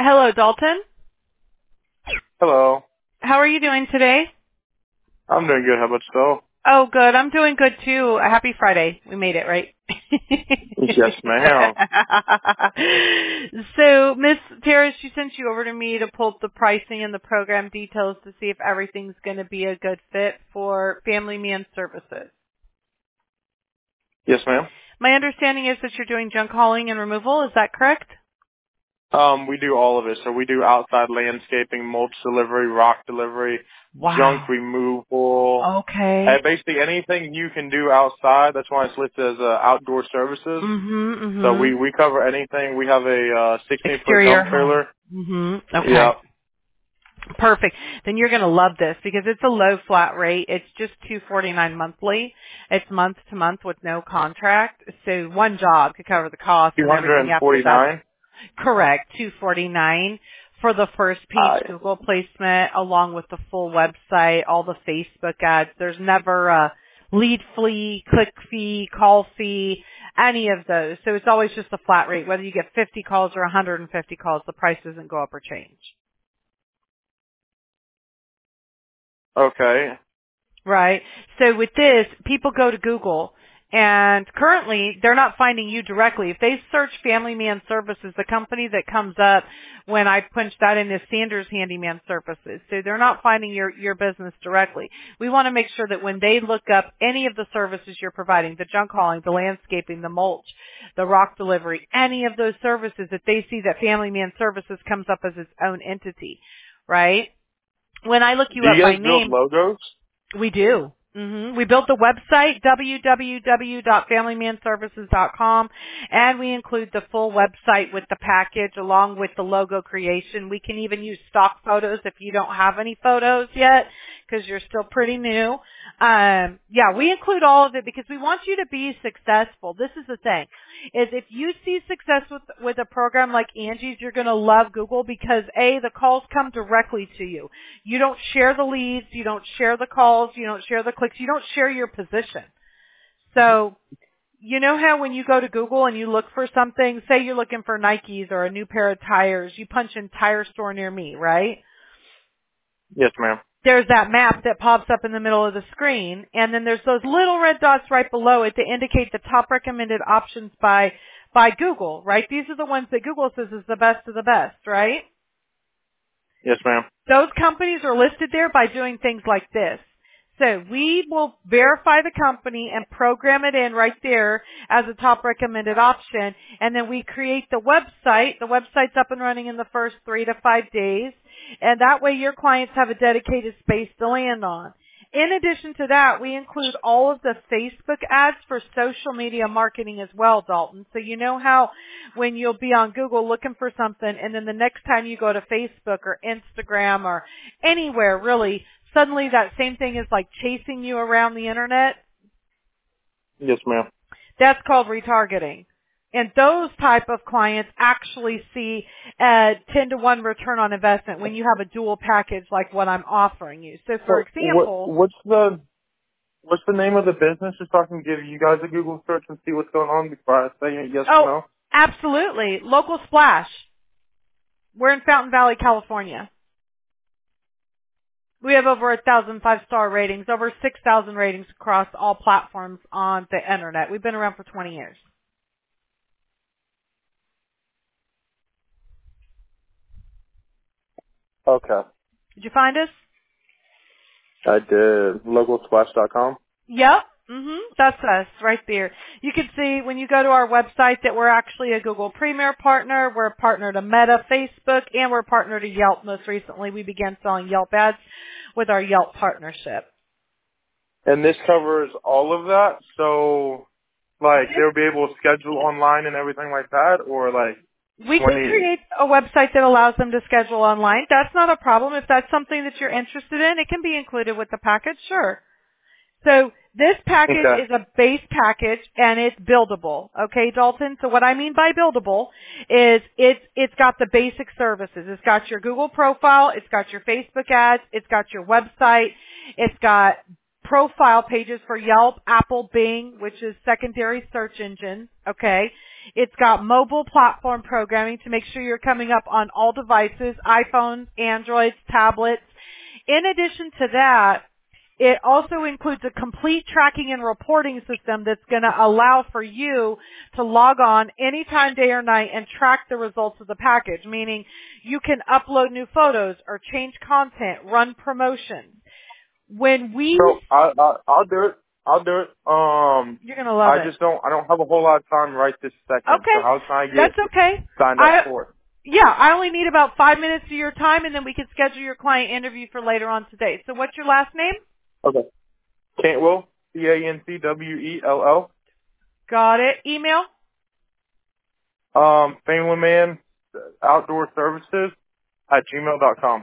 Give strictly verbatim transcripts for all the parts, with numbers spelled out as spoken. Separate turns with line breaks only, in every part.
Hello, Dalton.
Hello.
How are you doing today?
I'm doing good. How about yourself?
Oh, good. I'm doing good too. Happy Friday. We made it, right?
Yes, ma'am.
So, Miss Terrace, she sent you over to me to pull up the pricing and the program details to see if everything's going to be a good fit for Family Man Services.
Yes, ma'am.
My understanding is that you're doing junk hauling and removal. Is that correct?
Um, we do all of it. So we do outside landscaping, mulch delivery, rock delivery, junk
Wow.
removal.
Okay.
Uh, basically anything you can do outside. That's why it's listed as uh, outdoor services.
Mm-hmm,
So
mm-hmm.
we, we cover anything. We have a uh, sixteen foot
Exterior
dump
home.
trailer.
Mm-hmm. Okay.
Yep.
Perfect. Then you're going to love this because it's a low flat rate. It's just two forty-nine monthly. It's month to month with no contract. So one job could cover the cost and everything after that.
two forty-nine.
Correct. two forty-nine for the first page
Uh,
Google placement along with the full website, all the Facebook ads. There's never a lead fee, click fee, call fee, any of those. So it's always just a flat rate. Whether you get fifty calls or one hundred fifty calls, the price doesn't go up or change.
okay.
Right. So with this, people go to Google and currently they're not finding you directly. If they search Family Man Services, the company that comes up when I punch that in is Sanders Handyman Services. So they're not finding your, your business directly. We want to make sure that when they look up any of the services you're providing, the junk hauling, the landscaping, the mulch, the rock delivery, any of those services, that they see that Family Man Services comes up as its own entity. Right? When I look you
Do
up
you
by
guys build
name,
logos?
we do. hmm We built the website, w w w dot family man services dot com, and we include the full website with the package along with the logo creation. We can even use stock photos if you don't have any photos yet because you're still pretty new. Um, yeah, we include all of it because we want you to be successful. This is the thing, is if you see success with, with a program like Angie's, you're going to love Google because A, the calls come directly to you. You don't share the leads, you don't share the calls, you don't share the clicks, you don't share your position. So, you know how when you go to Google and you look for something, say you're looking for Nikes or a new pair of tires, you punch in tire store near me, right?
Yes, ma'am.
There's that map that pops up in the middle of the screen, and then there's those little red dots right below it to indicate the top recommended options by by Google, right? These are the ones that Google says is the best of the best, right?
Yes, ma'am.
Those companies are listed there by doing things like this. So we will verify the company and program it in right there as a top recommended option, and then we create the website. The website's up and running in the first three to five days, and that way your clients have a dedicated space to land on. In addition to that, we include all of the Facebook ads for social media marketing as well, Dalton. So you know how when you'll be on Google looking for something and then the next time you go to Facebook or Instagram or anywhere really, suddenly that same thing is like chasing you around the internet?
Yes, ma'am.
That's called retargeting. And those type of clients actually see a ten to one return on investment when you have a dual package like what I'm offering you. So for
So what
example,
what's the what's the name of the business? Just so I can give you guys a Google search and see what's going on before I say yes or
oh,
no.
absolutely. Local Splash. We're in Fountain Valley, California. We have over a thousand five-star ratings, over six thousand ratings across all platforms on the internet. We've been around for twenty years.
Okay.
Did you find us?
I did. local splash dot com.
Yep. Mhm. That's us right there. You can see when you go to our website that we're actually a Google Premier partner. We're a partner to Meta, Facebook, and we're a partner to Yelp. Most recently, we began selling Yelp ads with our Yelp partnership.
And this covers all of that. So, like, they'll be able to schedule online and everything like that, or like
We
when
can
you.
create a website that allows them to schedule online. That's not a problem. If that's something that you're interested in, it can be included with the package, sure. So this package
Okay.
is a base package and it's buildable. Okay, Dalton? So what I mean by buildable is it's, it's got the basic services. It's got your Google profile. It's got your Facebook ads. It's got your website. It's got profile pages for Yelp, Apple, Bing, which is secondary search engine. Okay. It's got mobile platform programming to make sure you're coming up on all devices, iPhones, Androids, tablets. In addition to that, it also includes a complete tracking and reporting system that's going to allow for you to log on anytime, day or night, and track the results of the package, meaning you can upload new photos or change content, run promotions. When we...
So, I, I, I'll do it. I'll do it. Um,
You're going to love
I
it.
just don't, I don't have a whole lot of time right this second.
Okay.
So how can I get
That's okay.
signed up
I,
for it?
Yeah, I only need about five minutes of your time, and then we can schedule your client interview for later on today. So what's your last name?
Okay. Cantwell, C A N T W E L L.
Got it. Email?
Um, Family Man Outdoor Services at gmail dot com.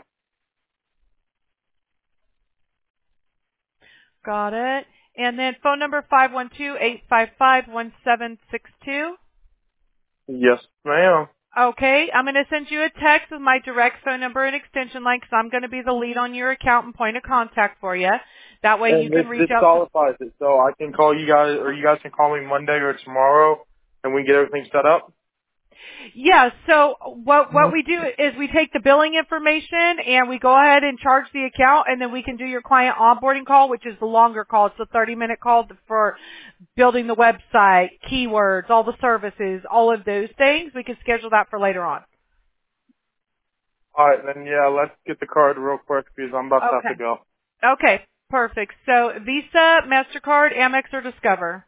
Got it. And then phone number five one two, eight five five, one seven six two.
Yes, ma'am.
Okay, I'm going to send you a text with my direct phone number and extension line because I'm going to be the lead on your account and point of contact for you. That way
And
you
this,
can reach
this
out.
qualifies it, so I can call you guys, or you guys can call me Monday or tomorrow, and we can get everything set up.
Yeah, so what what we do is we take the billing information and we go ahead and charge the account, and then we can do your client onboarding call, which is the longer call. It's a thirty minute call for building the website, keywords, all the services, all of those things. We can schedule that for later on.
All right, then yeah, let's get the card real quick because I'm about to have to
Okay.
go.
Okay, perfect. So Visa, MasterCard, Amex, or Discover?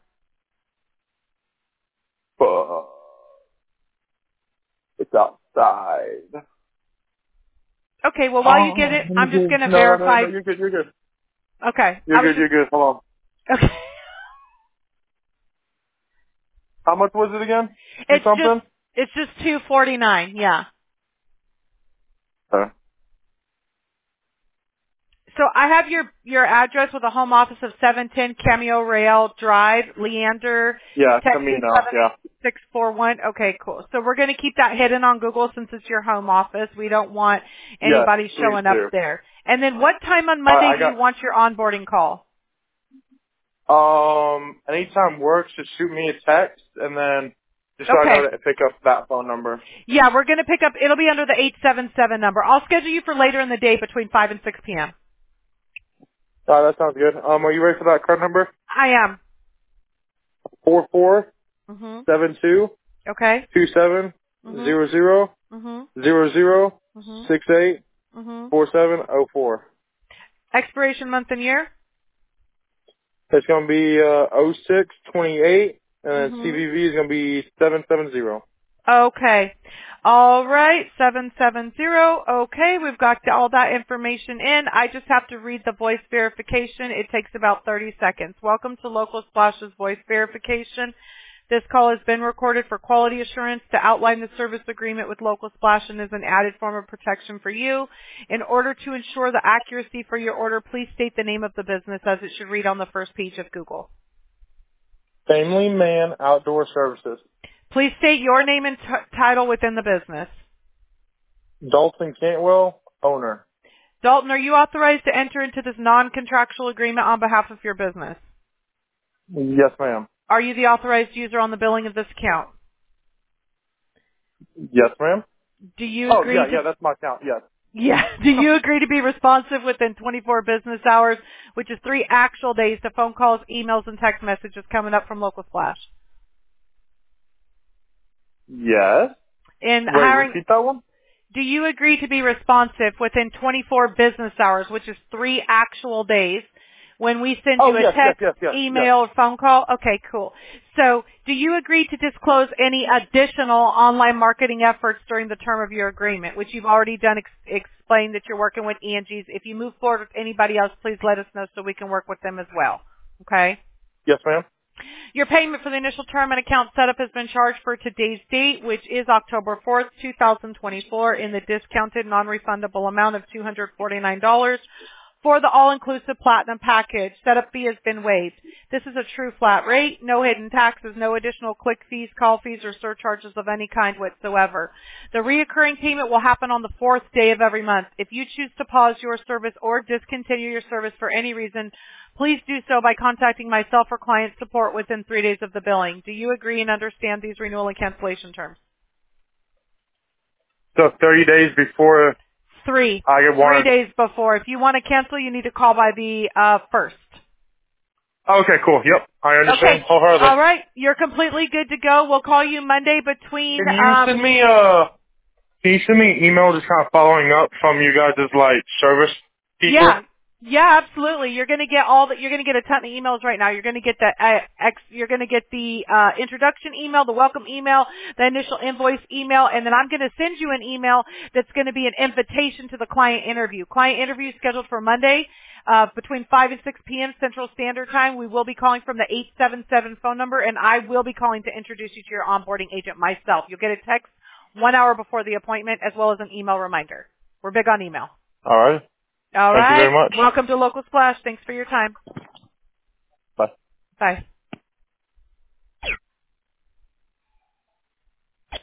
Uh, it's outside.
Okay, well while you get it, I'm just going to
No, no, no,
verify.
no, you're good, you're good.
Okay.
You're
I was
good, you're good. Hold on.
just, okay.
How much was it again? Two
It's just,
something?
it's just two forty-nine, yeah.
Uh,
So I have your, your address with a home office of seven ten Cameo Rail Drive, Leander,
yeah,
Texas
Camino,
seven
yeah.
six four one. Okay, cool. So we're going to keep that hidden on Google since it's your home office. We don't want
Yes,
anybody
please
showing up
do.
there. And then what time on
All
Monday
right,
do you
I
want your onboarding call?
got, um, anytime works, just shoot me a text, and then just so I
Okay.
know to pick up that phone number.
Yeah, we're going to pick up, it'll be under the eight seven seven number. I'll schedule you for later in the day between five and six p.m.
All right, that sounds good. Um, are you ready for that card number?
I am.
Four four
hmm
seven two
Okay.
two seven
hmm
zero zero
hmm
zero zero
hmm
six eight
hmm
four seven zero four.
Expiration month and year?
It's gonna be uh oh six twenty eight, and then
hmm
C V V is gonna be seven seven zero.
Okay. All right. seven seven zero. Okay. We've got all that information in. I just have to read the voice verification. It takes about thirty seconds. Welcome to Local Splash's voice verification. This call has been recorded for quality assurance to outline the service agreement with Local Splash and is an added form of protection for you. In order to ensure the accuracy for your order, please state the name of the business as it should read on the first page of Google.
Family Man Outdoor Services.
Please state your name and t- title within the business.
Dalton Cantwell, owner.
Dalton, are you authorized to enter into this non-contractual agreement on behalf of your business?
Yes, ma'am.
Are you the authorized user on the billing of this account?
Yes, ma'am.
Do you
Oh,
agree
yeah,
to
yeah, that's my account. Yes.
Yeah. Do you agree to be responsive within twenty-four business hours, which is three actual days, to phone calls, emails, and text messages coming up from Local Splash?
Yes.
In
Wait,
hiring,
repeat that one?
do you agree to be responsive within twenty-four business hours, which is three actual days, when we send
Oh,
you a
yes, yes,
text,
yes, yes, yes.
email, or phone call? Okay, cool. So, do you agree to disclose any additional online marketing efforts during the term of your agreement, which you've already done, ex- explained that you're working with E N Gs? If you move forward with anybody else, please let us know so we can work with them as well. Okay?
Yes, ma'am.
Your payment for the initial term and account setup has been charged for today's date, which is October fourth, two thousand twenty-four, in the discounted non-refundable amount of two hundred forty-nine dollars. for the all-inclusive platinum package. Setup fee has been waived. This is a true flat rate, no hidden taxes, no additional click fees, call fees, or surcharges of any kind whatsoever. The reoccurring payment will happen on the fourth day of every month. If you choose to pause your service or discontinue your service for any reason, please do so by contacting myself or client support within three days of the billing. Do you agree and understand these renewal and cancellation terms?
So thirty days before
Three.
I get one.
Three days before. If you want to cancel, you need to call by the uh, first.
Okay, cool. Yep, I understand.
Okay.
Wholeheartedly.
All right. You're completely good to go. We'll call you Monday between.
Can you
Um,
send me a Can you send me an email just kind of following up from you guys as like service people?
yeah. Yeah, absolutely. You're going to get all that. You're going to get a ton of emails right now. You're going to get the uh, ex, you're going to get the uh, introduction email, the welcome email, the initial invoice email, and then I'm going to send you an email that's going to be an invitation to the client interview. Client interview is scheduled for Monday uh, between five and six p.m. Central Standard Time. We will be calling from the eight seven seven phone number, and I will be calling to introduce you to your onboarding agent myself. You'll get a text one hour before the appointment as well as an email reminder. We're big on email.
All right.
All
Thank
right.
you very much.
Welcome to Local Splash. Thanks for your time.
Bye.
Bye.